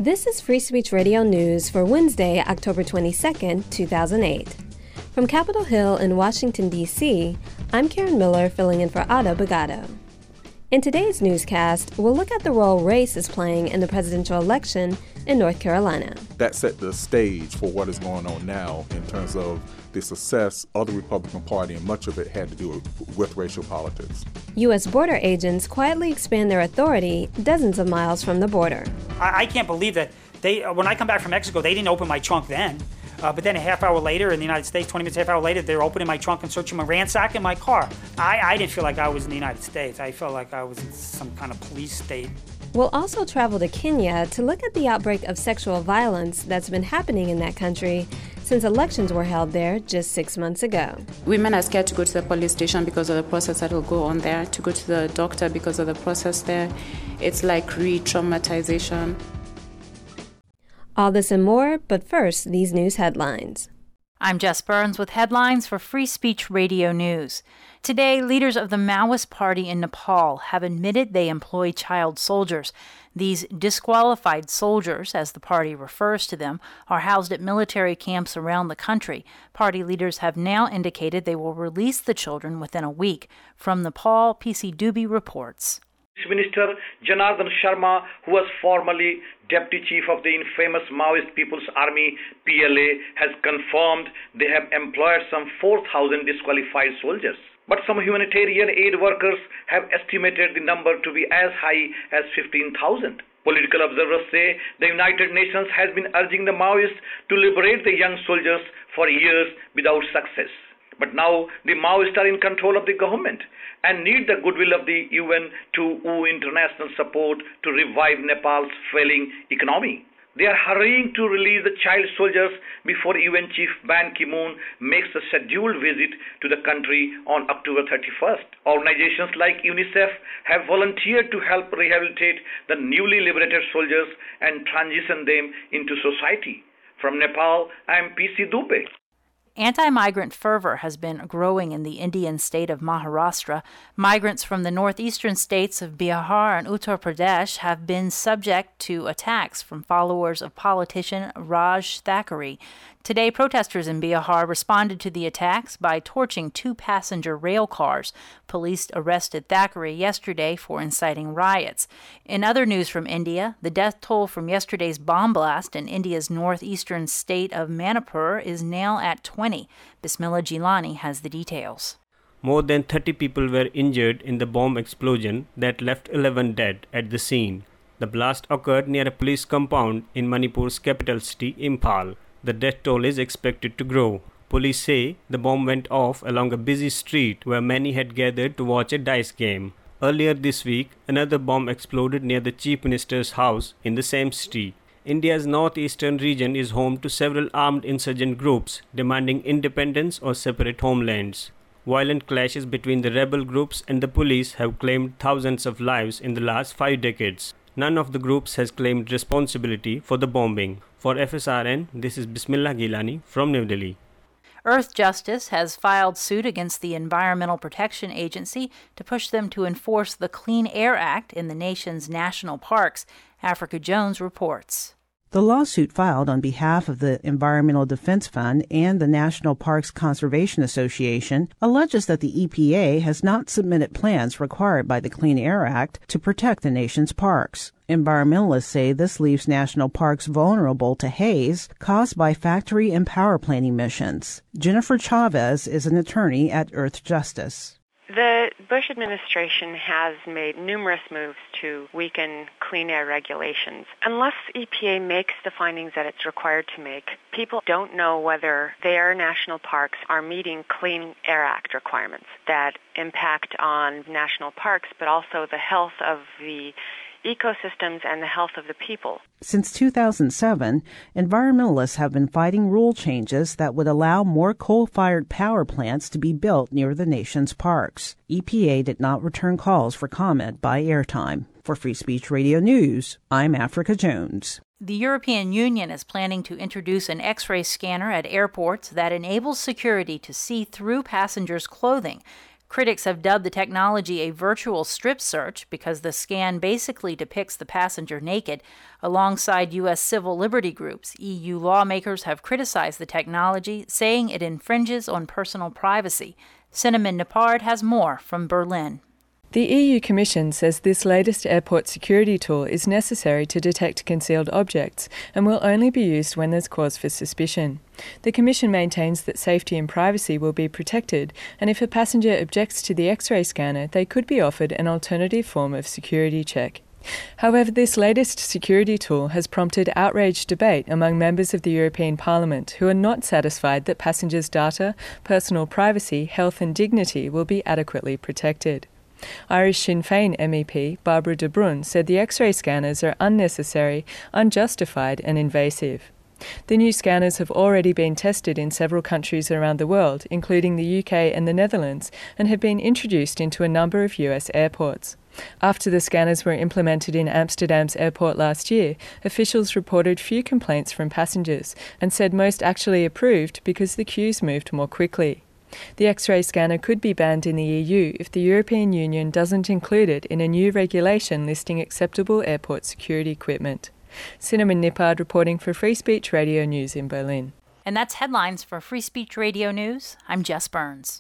This is Free Speech Radio News for Wednesday, October 22nd, 2008. From Capitol Hill in Washington, D.C., I'm Karen Miller filling in for Ada Bogado. In today's newscast, we'll look at the role race is playing in the presidential election in North Carolina. That set the stage for what is going on now in terms of the success of the Republican Party, and much of it had to do with racial politics. U.S. border agents quietly expand their authority dozens of miles from the border. I can't believe that when I come back from Mexico, they didn't open my trunk then. But then a half hour later in the United States, 20 minutes, half hour later, they're opening my trunk and searching my ransacking my car. I didn't feel like I was in the United States. I felt like I was in some kind of police state. We'll also travel to Kenya to look at the outbreak of sexual violence that's been happening in that country since elections were held there just 6 months ago. Women are scared to go to the police station because of the process that will go on there, to go to the doctor because of the process there. It's like re-traumatization. All this and more, but first, these news headlines. I'm Jess Burns with headlines for Free Speech Radio News. Today, leaders of the Maoist Party in Nepal have admitted they employ child soldiers. These disqualified soldiers, as the party refers to them, are housed at military camps around the country. Party leaders have now indicated they will release the children within a week. From Nepal, PC Dubey reports. Minister Janardhan Sharma, who was formerly Deputy Chief of the infamous Maoist People's Army, PLA, has confirmed they have employed some 4,000 disqualified soldiers. But some humanitarian aid workers have estimated the number to be as high as 15,000. Political observers say the United Nations has been urging the Maoists to liberate the young soldiers for years without success. But now the Maoists are in control of the government and need the goodwill of the UN to woo international support to revive Nepal's failing economy. They are hurrying to release the child soldiers before UN Chief Ban Ki-moon makes a scheduled visit to the country on October 31st. Organizations like UNICEF have volunteered to help rehabilitate the newly liberated soldiers and transition them into society. From Nepal, I am PC Dubey. Anti-migrant fervor has been growing in the Indian state of Maharashtra. Migrants from the northeastern states of Bihar and Uttar Pradesh have been subject to attacks from followers of politician Raj Thackeray. Today, protesters in Bihar responded to the attacks by torching 2 passenger rail cars. Police arrested Thackeray yesterday for inciting riots. In other news from India, the death toll from yesterday's bomb blast in India's northeastern state of Manipur is now at 20. Bismillah Jilani has the details. More than 30 people were injured in the bomb explosion that left 11 dead at the scene. The blast occurred near a police compound in Manipur's capital city, Imphal. The death toll is expected to grow. Police say the bomb went off along a busy street where many had gathered to watch a dice game. Earlier this week, another bomb exploded near the Chief Minister's house in the same city. India's northeastern region is home to several armed insurgent groups demanding independence or separate homelands. Violent clashes between the rebel groups and the police have claimed thousands of lives in the last 5 decades. None of the groups has claimed responsibility for the bombing. For FSRN, this is Bismillah Gilani from New Delhi. Earth Justice has filed suit against the Environmental Protection Agency to push them to enforce the Clean Air Act in the nation's national parks. Africa Jones reports. The lawsuit filed on behalf of the Environmental Defense Fund and the National Parks Conservation Association alleges that the EPA has not submitted plans required by the Clean Air Act to protect the nation's parks. Environmentalists say this leaves national parks vulnerable to haze caused by factory and power plant emissions. Jennifer Chavez is an attorney at Earth Justice. The Bush administration has made numerous moves to weaken clean air regulations. Unless EPA makes the findings that it's required to make, people don't know whether their national parks are meeting Clean Air Act requirements that impact on national parks, but also the health of the ecosystems and the health of the people. Since 2007, environmentalists have been fighting rule changes that would allow more coal-fired power plants to be built near the nation's parks. EPA did not return calls for comment by airtime. For Free Speech Radio News, I'm Africa Jones. The European Union is planning to introduce an X-ray scanner at airports that enables security to see through passengers' clothing. Critics have dubbed the technology a virtual strip search because the scan basically depicts the passenger naked. Alongside U.S. civil liberty groups, EU lawmakers have criticized the technology, saying it infringes on personal privacy. Cinnamon Nepard has more from Berlin. The EU Commission says this latest airport security tool is necessary to detect concealed objects and will only be used when there's cause for suspicion. The Commission maintains that safety and privacy will be protected, and if a passenger objects to the X-ray scanner, they could be offered an alternative form of security check. However, this latest security tool has prompted outraged debate among members of the European Parliament who are not satisfied that passengers' data, personal privacy, health and dignity will be adequately protected. Irish Sinn Féin MEP Barbara de Bruyn said the X-ray scanners are unnecessary, unjustified and invasive. The new scanners have already been tested in several countries around the world, including the UK and the Netherlands, and have been introduced into a number of US airports. After the scanners were implemented in Amsterdam's airport last year, officials reported few complaints from passengers and said most actually approved because the queues moved more quickly. The X-ray scanner could be banned in the EU if the European Union doesn't include it in a new regulation listing acceptable airport security equipment. Cinnamon Nepard reporting for Free Speech Radio News in Berlin. And that's headlines for Free Speech Radio News. I'm Jess Burns.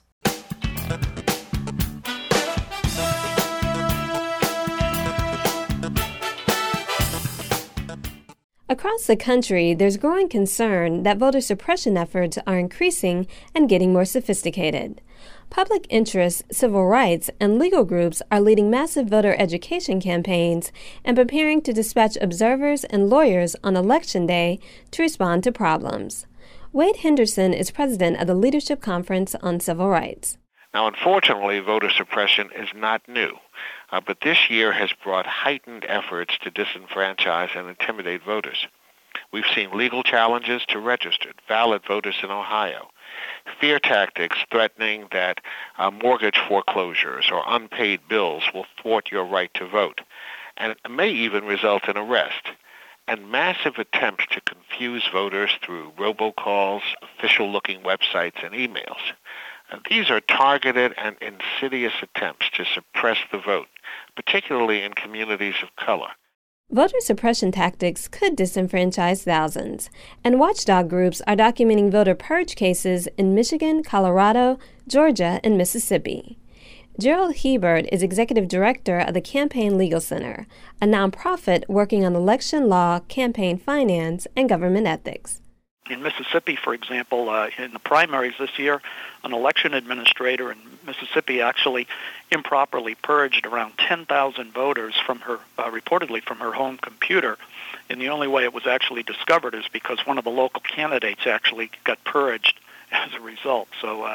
Across the country, there's growing concern that voter suppression efforts are increasing and getting more sophisticated. Public interest, civil rights, and legal groups are leading massive voter education campaigns and preparing to dispatch observers and lawyers on Election Day to respond to problems. Wade Henderson is president of the Leadership Conference on Civil Rights. Now, unfortunately, voter suppression is not new, but this year has brought heightened efforts to disenfranchise and intimidate voters. We've seen legal challenges to registered, valid voters in Ohio, fear tactics threatening that mortgage foreclosures or unpaid bills will thwart your right to vote, and it may even result in arrest, and massive attempts to confuse voters through robocalls, official-looking websites, and emails. These are targeted and insidious attempts to suppress the vote, particularly in communities of color. Voter suppression tactics could disenfranchise thousands, and watchdog groups are documenting voter purge cases in Michigan, Colorado, Georgia, and Mississippi. Gerald Hebert is executive director of the Campaign Legal Center, a nonprofit working on election law, campaign finance, and government ethics. In Mississippi, for example, in the primaries this year, an election administrator in Mississippi actually improperly purged around 10,000 voters from her, reportedly from her home computer. And the only way it was actually discovered is because one of the local candidates actually got purged as a result. So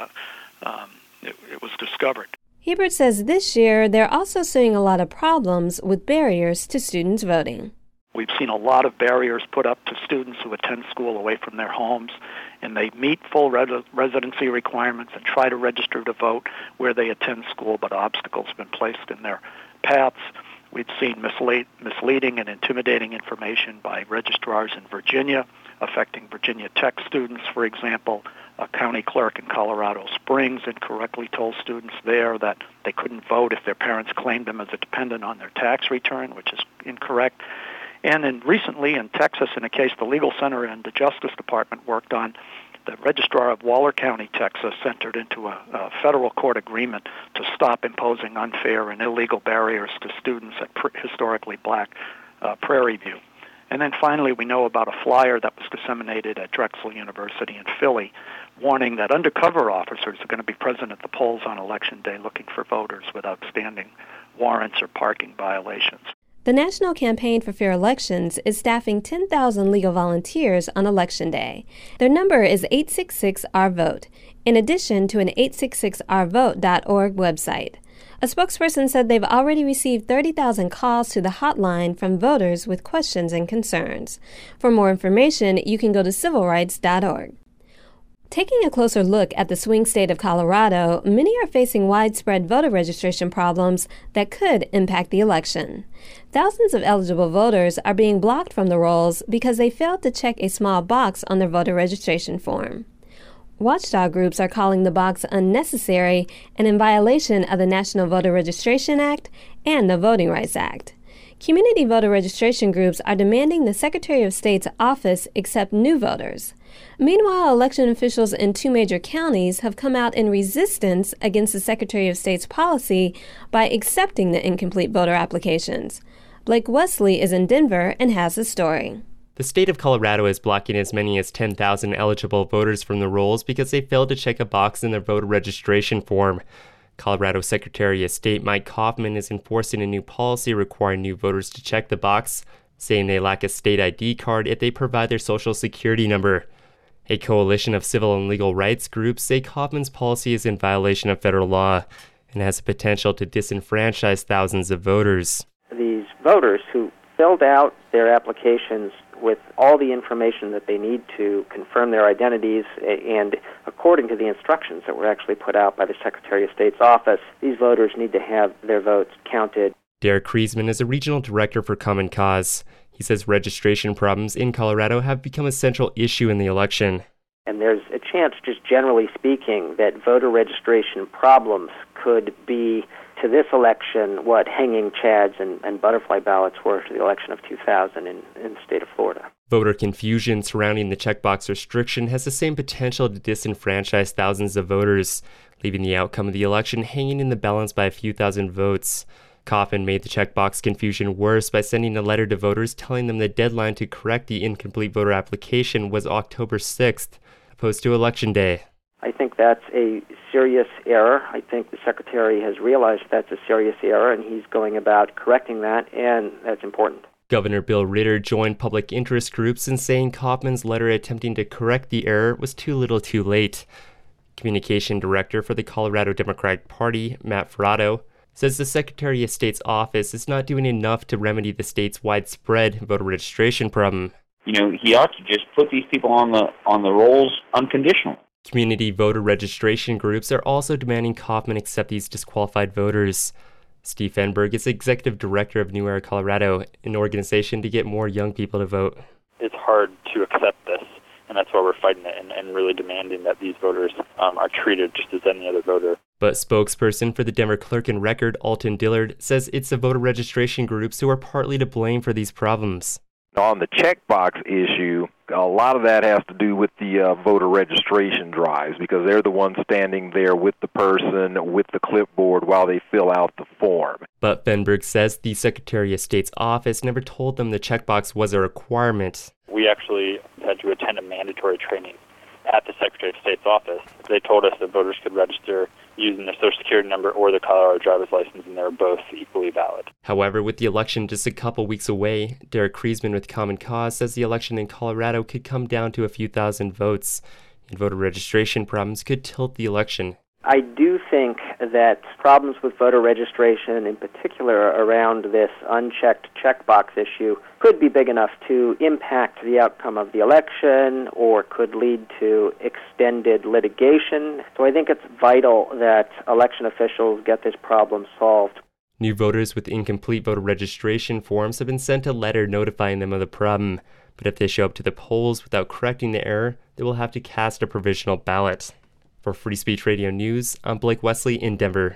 it was discovered. Hebert says this year they're also seeing a lot of problems with barriers to students voting. We've seen a lot of barriers put up to students who attend school away from their homes, and they meet full residency requirements and try to register to vote where they attend school, but obstacles have been placed in their paths. We've seen misleading and intimidating information by registrars in Virginia, affecting Virginia Tech students, for example. A county clerk in Colorado Springs incorrectly told students there that they couldn't vote if their parents claimed them as a dependent on their tax return, which is incorrect. And recently in Texas, in a case the Legal Center and the Justice Department worked on, the registrar of Waller County, Texas, entered into a federal court agreement to stop imposing unfair and illegal barriers to students at historically black Prairie View. And then finally, we know about a flyer that was disseminated at Drexel University in Philly, warning that undercover officers are going to be present at the polls on Election Day looking for voters with outstanding warrants or parking violations. The National Campaign for Fair Elections is staffing 10,000 legal volunteers on Election Day. Their number is 866-RVOTE, in addition to an 866rvote.org website. A spokesperson said they've already received 30,000 calls to the hotline from voters with questions and concerns. For more information, you can go to civilrights.org. Taking a closer look at the swing state of Colorado, many are facing widespread voter registration problems that could impact the election. Thousands of eligible voters are being blocked from the rolls because they failed to check a small box on their voter registration form. Watchdog groups are calling the box unnecessary and in violation of the National Voter Registration Act and the Voting Rights Act. Community voter registration groups are demanding the Secretary of State's office accept new voters. Meanwhile, election officials in 2 major counties have come out in resistance against the Secretary of State's policy by accepting the incomplete voter applications. Blake Wesley is in Denver and has the story. The state of Colorado is blocking as many as 10,000 eligible voters from the rolls because they failed to check a box in their voter registration form. Colorado Secretary of State Mike Coffman is enforcing a new policy requiring new voters to check the box, saying they lack a state ID card if they provide their social security number. A coalition of civil and legal rights groups say Coffman's policy is in violation of federal law and has the potential to disenfranchise thousands of voters. These voters who filled out their applications with all the information that they need to confirm their identities, and according to the instructions that were actually put out by the Secretary of State's office, these voters need to have their votes counted. Derek Kriesman is a regional director for Common Cause. He says registration problems in Colorado have become a central issue in the election. And there's a chance, just generally speaking, that voter registration problems could be, to this election, what hanging chads and butterfly ballots were to the election of 2000 in the state of Florida. Voter confusion surrounding the checkbox restriction has the same potential to disenfranchise thousands of voters, leaving the outcome of the election hanging in the balance by a few thousand votes. Coffman made the checkbox confusion worse by sending a letter to voters telling them the deadline to correct the incomplete voter application was October 6th, opposed to Election Day. I think that's a serious error. I think the Secretary has realized that's a serious error, and he's going about correcting that, and that's important. Governor Bill Ritter joined public interest groups in saying Coffman's letter attempting to correct the error was too little too late. Communication Director for the Colorado Democratic Party, Matt Ferrato, says the Secretary of State's office is not doing enough to remedy the state's widespread voter registration problem. He ought to just put these people on the rolls unconditionally. Community voter registration groups are also demanding Coffman accept these disqualified voters. Steve Fenberg is executive director of New Era Colorado, an organization to get more young people to vote. It's hard to accept this, and that's why we're fighting it and really demanding that these voters are treated just as any other voter. But spokesperson for the Denver Clerk and Record, Alton Dillard, says it's the voter registration groups who are partly to blame for these problems. On the checkbox issue, a lot of that has to do with the voter registration drives, because they're the ones standing there with the person, with the clipboard while they fill out the form. But Fenberg says the Secretary of State's office never told them the checkbox was a requirement. We actually had to attend a mandatory training at the Secretary of State's office. They told us that voters could register using their Social Security number or the Colorado driver's license, and they were both equally valid. However, with the election just a couple weeks away, Derek Kriesman with Common Cause says the election in Colorado could come down to a few thousand votes, and voter registration problems could tilt the election. I do think that problems with voter registration, in particular around this unchecked checkbox issue, could be big enough to impact the outcome of the election or could lead to extended litigation. So I think it's vital that election officials get this problem solved. New voters with incomplete voter registration forms have been sent a letter notifying them of the problem, but if they show up to the polls without correcting the error, they will have to cast a provisional ballot. For Free Speech Radio News, I'm Blake Wesley in Denver.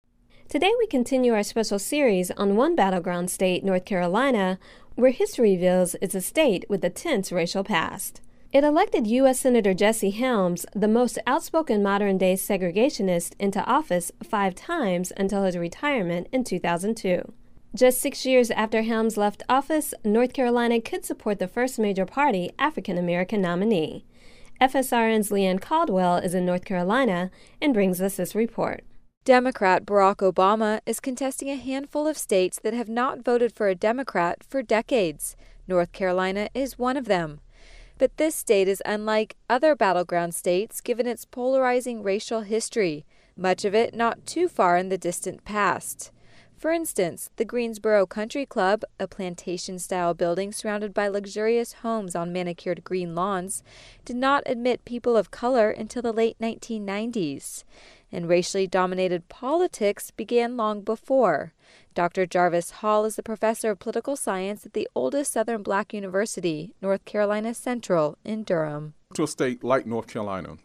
Today we continue our special series on one battleground state, North Carolina, where history reveals it's a state with a tense racial past. It elected U.S. Senator Jesse Helms, the most outspoken modern-day segregationist, into office 5 times until his retirement in 2002. Just 6 years after Helms left office, North Carolina could support the first major party African-American nominee. FSRN's Leanne Caldwell is in North Carolina and brings us this report. Democrat Barack Obama is contesting a handful of states that have not voted for a Democrat for decades. North Carolina is one of them. But this state is unlike other battleground states given its polarizing racial history, much of it not too far in the distant past. For instance, the Greensboro Country Club, a plantation-style building surrounded by luxurious homes on manicured green lawns, did not admit people of color until the late 1990s. And racially dominated politics began long before. Dr. Jarvis Hall is the professor of political science at the oldest Southern Black university, North Carolina Central, in Durham. To a state like North Carolina,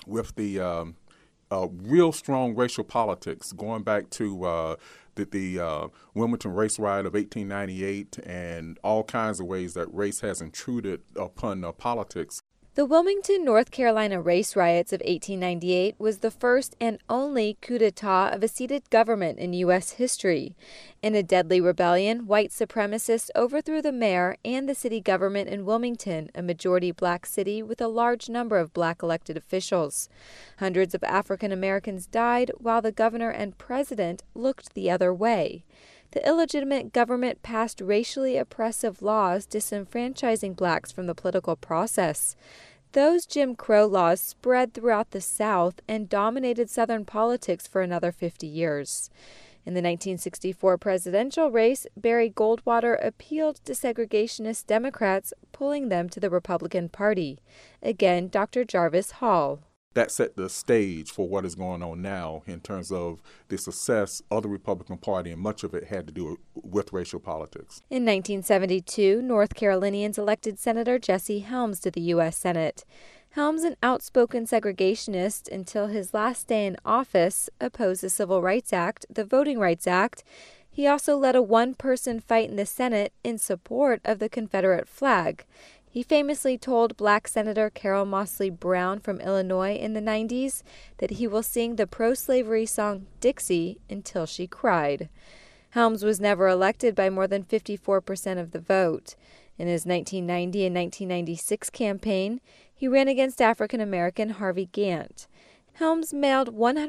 with the real strong racial politics, going back to the Wilmington Race Riot of 1898 and all kinds of ways that race has intruded upon politics. The Wilmington, North Carolina race riots of 1898 was the first and only coup d'etat of a seated government in U.S. history. In a deadly rebellion, white supremacists overthrew the mayor and the city government in Wilmington, a majority black city with a large number of black elected officials. Hundreds of African Americans died while the governor and president looked the other way. The illegitimate government passed racially oppressive laws disenfranchising blacks from the political process. Those Jim Crow laws spread throughout the South and dominated Southern politics for another 50 years. In the 1964 presidential race, Barry Goldwater appealed to segregationist Democrats, pulling them to the Republican Party. Again, Dr. Jarvis Hall. That set the stage for what is going on now in terms of the success of the Republican Party, and much of it had to do with racial politics. In 1972, North Carolinians elected Senator Jesse Helms to the U.S. Senate. Helms, an outspoken segregationist until his last day in office, opposed the Civil Rights Act, the Voting Rights Act. He also led a one-person fight in the Senate in support of the Confederate flag. He famously told black Senator Carol Mosley Brown from Illinois in the 90s that he will sing the pro-slavery song Dixie until she cried. Helms was never elected by more than 54% of the vote. In his 1990 and 1996 campaign, he ran against African-American Harvey Gantt. Helms mailed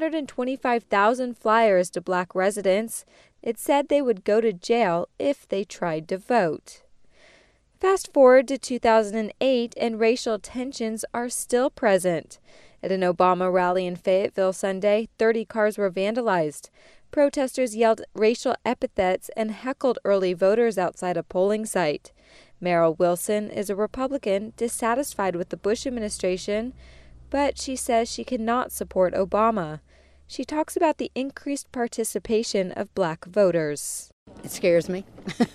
125,000 flyers to black residents. It said they would go to jail if they tried to vote. Fast forward to 2008, and racial tensions are still present. At an Obama rally in Fayetteville Sunday, 30 cars were vandalized. Protesters yelled racial epithets and heckled early voters outside a polling site. Merrill Wilson is a Republican dissatisfied with the Bush administration, but she says she cannot support Obama. She talks about the increased participation of black voters. It scares me.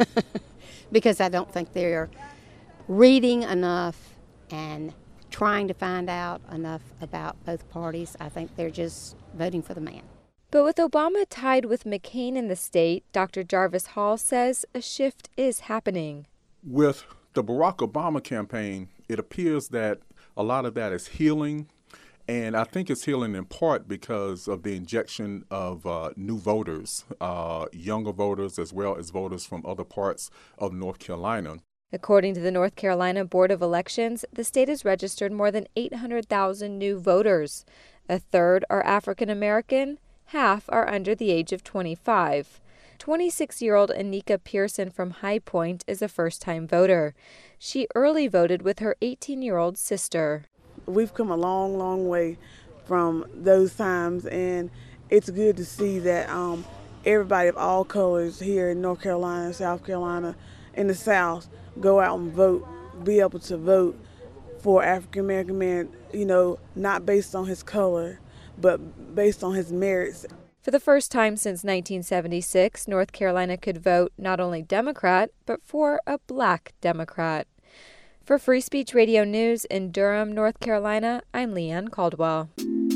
Because I don't think they're reading enough and trying to find out enough about both parties. I think they're just voting for the man. But with Obama tied with McCain in the state, Dr. Jarvis Hall says a shift is happening. With the Barack Obama campaign, it appears that a lot of that is healing. And I think it's healing in part because of the injection of new voters, younger voters, as well as voters from other parts of North Carolina. According to the North Carolina Board of Elections, the state has registered more than 800,000 new voters. A third are African American, half are under the age of 25. 26-year-old Anika Pearson from High Point is a first-time voter. She early voted with her 18-year-old sister. We've come a long, long way from those times, and it's good to see that everybody of all colors here in North Carolina, South Carolina, in the South go out and vote, be able to vote for African American man, not based on his color, but based on his merits. For the first time since 1976, North Carolina could vote not only Democrat, but for a black Democrat. For Free Speech Radio News in Durham, North Carolina, I'm Leanne Caldwell.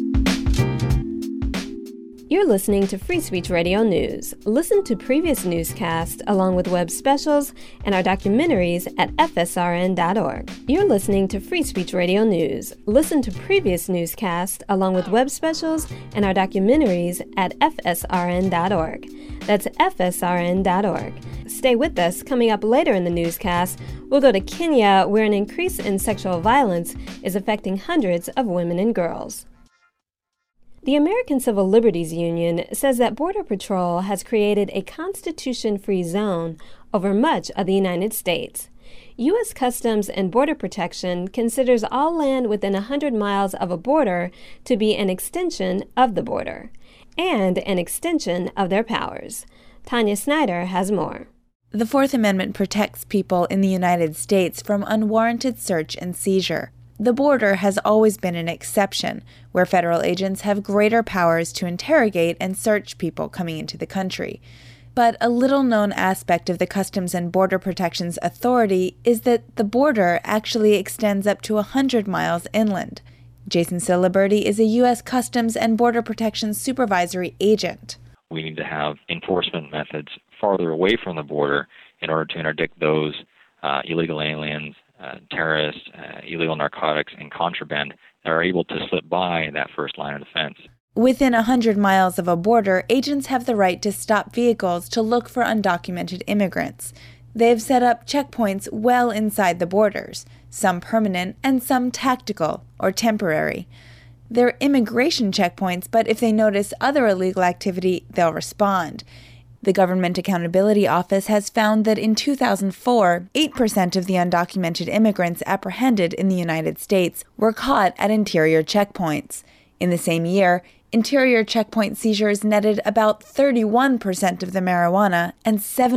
You're listening to Free Speech Radio News. Listen to previous newscasts along with web specials and our documentaries at fsrn.org. You're listening to Free Speech Radio News. Listen to previous newscasts along with web specials and our documentaries at fsrn.org. That's fsrn.org. Stay with us. Coming up later in the newscast, we'll go to Kenya, where an increase in sexual violence is affecting hundreds of women and girls. The American Civil Liberties Union says that Border Patrol has created a constitution-free zone over much of the United States. U.S. Customs and Border Protection considers all land within 100 miles of a border to be an extension of the border and an extension of their powers. Tanya Snyder has more. The Fourth Amendment protects people in the United States from unwarranted search and seizure. The border has always been an exception, where federal agents have greater powers to interrogate and search people coming into the country. But a little-known aspect of the Customs and Border Protection's authority is that the border actually extends up to 100 miles inland. Jason Ciliberti is a U.S. Customs and Border Protection supervisory agent. We need to have enforcement methods farther away from the border in order to interdict those illegal aliens, terrorists, illegal narcotics, and contraband that are able to slip by that first line of defense. Within 100 miles of a border, agents have the right to stop vehicles to look for undocumented immigrants. They've set up checkpoints well inside the borders, some permanent and some tactical or temporary. They're immigration checkpoints, but if they notice other illegal activity, they'll respond. The Government Accountability Office has found that in 2004, 8% of the undocumented immigrants apprehended in the United States were caught at interior checkpoints. In the same year, interior checkpoint seizures netted about 31% of the marijuana and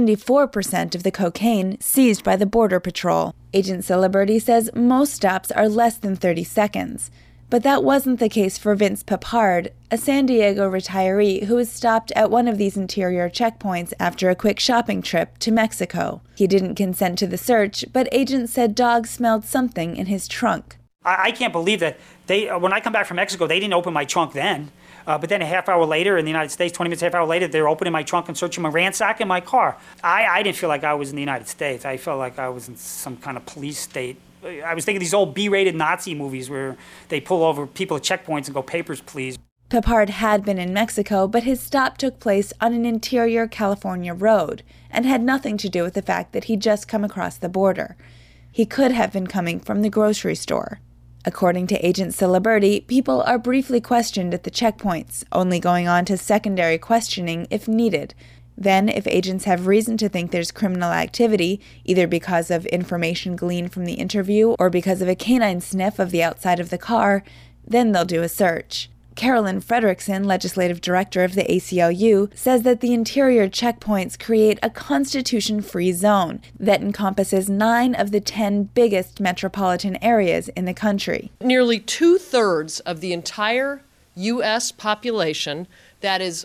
74% of the cocaine seized by the Border Patrol. Agent Ciliberti says most stops are less than 30 seconds. But that wasn't the case for Vince Papard, a San Diego retiree who was stopped at one of these interior checkpoints after a quick shopping trip to Mexico. He didn't consent to the search, but agents said dogs smelled something in his trunk. I can't believe that when I come back from Mexico, they didn't open my trunk then. But then a half hour later in the United States, 20 minutes, half hour later, they're opening my trunk and searching my ransacking my car. I didn't feel like I was in the United States. I felt like I was in some kind of police state. I was thinking of these old B-rated Nazi movies where they pull over people at checkpoints and go, "Papers, please." Papard had been in Mexico, but his stop took place on an interior California road and had nothing to do with the fact that he'd just come across the border. He could have been coming from the grocery store. According to Agent Ciliberti, people are briefly questioned at the checkpoints, only going on to secondary questioning if needed. Then, if agents have reason to think there's criminal activity, either because of information gleaned from the interview or because of a canine sniff of the outside of the car, then they'll do a search. Carolyn Fredrickson, legislative director of the ACLU, says that the interior checkpoints create a constitution-free zone that encompasses 9 of the 10 biggest metropolitan areas in the country. Nearly 2/3 of the entire U.S. population, that is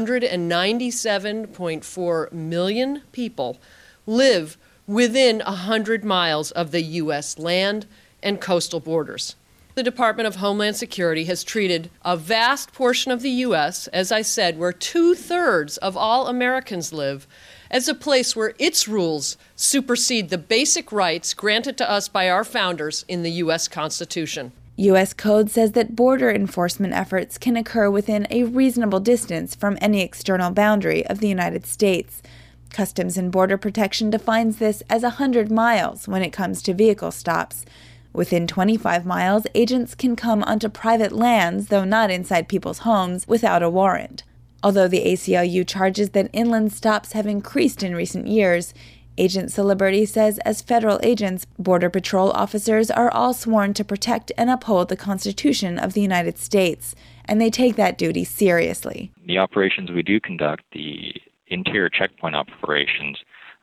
197.4 million people, live within 100 miles of the U.S. land and coastal borders. The Department of Homeland Security has treated a vast portion of the U.S., as I said, where 2/3 of all Americans live, as a place where its rules supersede the basic rights granted to us by our founders in the U.S. Constitution. U.S. Code says that border enforcement efforts can occur within a reasonable distance from any external boundary of the United States. Customs and Border Protection defines this as 100 miles when it comes to vehicle stops. Within 25 miles, agents can come onto private lands, though not inside people's homes, without a warrant. Although the ACLU charges that inland stops have increased in recent years, Agent Ciliberti says as federal agents, Border Patrol officers are all sworn to protect and uphold the Constitution of the United States, and they take that duty seriously. The operations we do conduct, the interior checkpoint operations,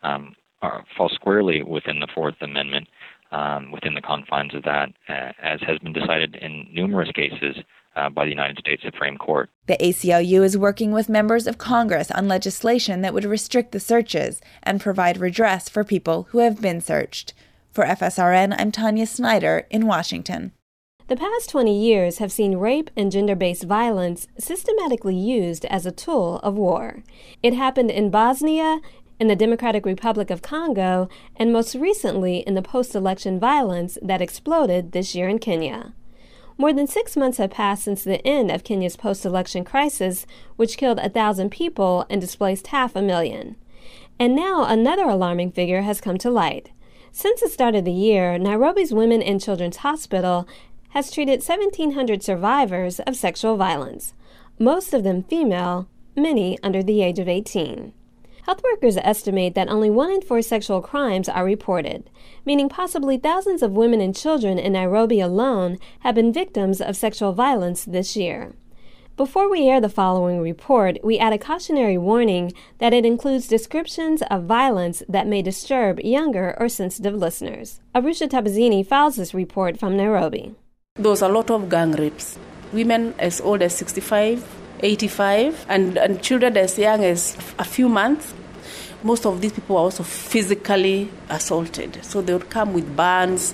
fall squarely within the Fourth Amendment, within the confines of that, as has been decided in numerous cases by the United States Supreme Court. The ACLU is working with members of Congress on legislation that would restrict the searches and provide redress for people who have been searched. For FSRN, I'm Tanya Snyder in Washington. The past 20 years have seen rape and gender-based violence systematically used as a tool of war. It happened in Bosnia, in the Democratic Republic of Congo, and most recently in the post-election violence that exploded this year in Kenya. More than 6 months have passed since the end of Kenya's post-election crisis, which killed 1,000 people and displaced 500,000. And now another alarming figure has come to light. Since the start of the year, Nairobi's Women and Children's Hospital has treated 1,700 survivors of sexual violence, most of them female, many under the age of 18. Health workers estimate that only 1 in 4 sexual crimes are reported, meaning possibly thousands of women and children in Nairobi alone have been victims of sexual violence this year. Before we air the following report, we add a cautionary warning that it includes descriptions of violence that may disturb younger or sensitive listeners. Arusha Tabazini files this report from Nairobi. There was a lot of gang rapes. Women as old as 65, 85, and children as young as a few months. Most of these people were also physically assaulted. So they would come with burns,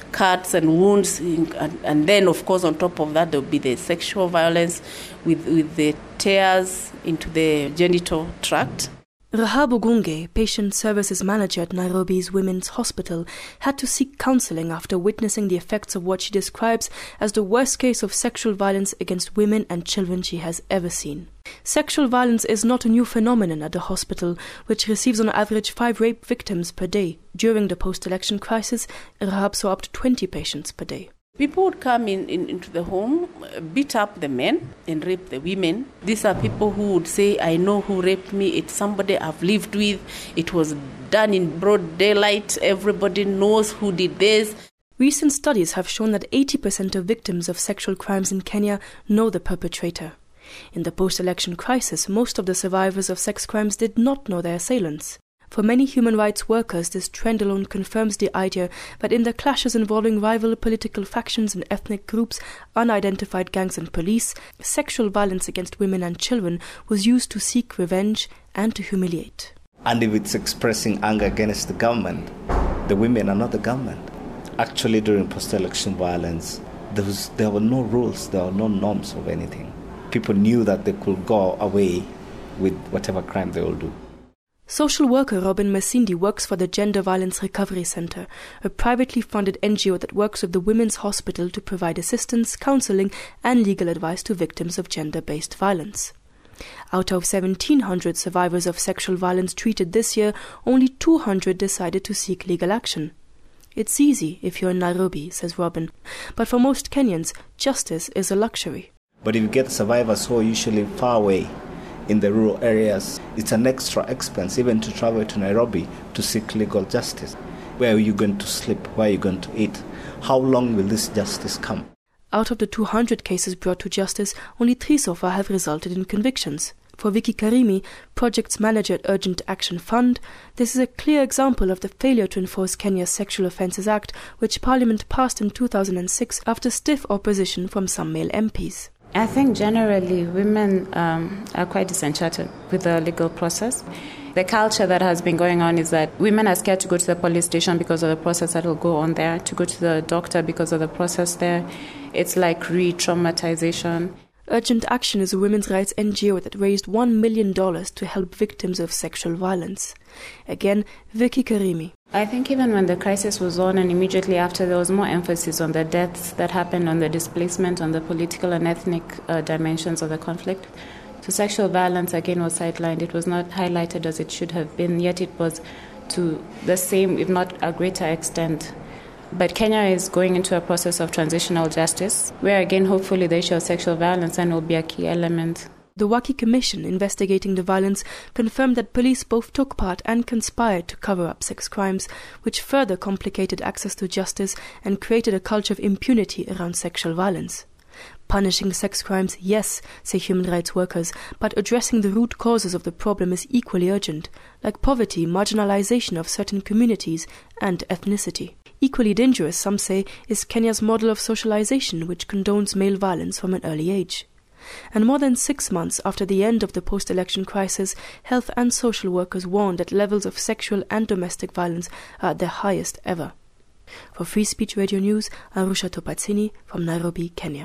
cuts and wounds, and then, of course, on top of that, there will be the sexual violence with the tears into the genital tract. Rahab Ogunge, patient services manager at Nairobi's Women's Hospital, had to seek counseling after witnessing the effects of what she describes as the worst case of sexual violence against women and children she has ever seen. Sexual violence is not a new phenomenon at the hospital, which receives on average 5 rape victims per day. During the post-election crisis, Rahab saw up to 20 patients per day. People would come into the home, beat up the men and rape the women. These are people who would say, I know who raped me. It's somebody I've lived with. It was done in broad daylight. Everybody knows who did this. Recent studies have shown that 80% of victims of sexual crimes in Kenya know the perpetrator. In the post-election crisis, most of the survivors of sex crimes did not know their assailants. For many human rights workers, this trend alone confirms the idea that in the clashes involving rival political factions and ethnic groups, unidentified gangs and police, sexual violence against women and children was used to seek revenge and to humiliate. And if it's expressing anger against the government, the women are not the government. Actually, during post-election violence, there were no rules, there were no norms of anything. People knew that they could go away with whatever crime they will do. Social worker Robin Masindi works for the Gender Violence Recovery Center, a privately funded NGO that works with the Women's Hospital to provide assistance, counseling and legal advice to victims of gender-based violence. Out of 1,700 survivors of sexual violence treated this year, only 200 decided to seek legal action. It's easy if you're in Nairobi, says Robin, but for most Kenyans, justice is a luxury. But if you get survivors who are usually far away, in the rural areas, it's an extra expense even to travel to Nairobi to seek legal justice. Where are you going to sleep? Where are you going to eat? How long will this justice come? Out of the 200 cases brought to justice, only 3 so far have resulted in convictions. For Vicky Karimi, projects manager at Urgent Action Fund, this is a clear example of the failure to enforce Kenya's Sexual Offences Act, which Parliament passed in 2006 after stiff opposition from some male MPs. I think generally women are quite disenchanted with the legal process. The culture that has been going on is that women are scared to go to the police station because of the process that will go on there, to go to the doctor because of the process there. It's like re-traumatization. Urgent Action is a women's rights NGO that raised $1 million to help victims of sexual violence. Again, Vicky Karimi. I think even when the crisis was on and immediately after, there was more emphasis on the deaths that happened, on the displacement, on the political and ethnic dimensions of the conflict. So sexual violence, again, was sidelined. It was not highlighted as it should have been, yet it was to the same, if not a greater extent. But Kenya is going into a process of transitional justice, where again, hopefully, the issue of sexual violence then will be a key element. The Waki Commission investigating the violence confirmed that police both took part and conspired to cover up sex crimes, which further complicated access to justice and created a culture of impunity around sexual violence. Punishing sex crimes, yes, say human rights workers, but addressing the root causes of the problem is equally urgent, like poverty, marginalization of certain communities, and ethnicity. Equally dangerous, some say, is Kenya's model of socialization, which condones male violence from an early age. And more than 6 months after the end of the post-election crisis, health and social workers warned that levels of sexual and domestic violence are at their highest ever. For Free Speech Radio News, Arusha Topatsini from Nairobi, Kenya.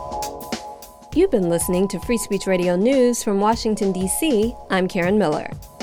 You've been listening to Free Speech Radio News from Washington, D.C. I'm Karen Miller.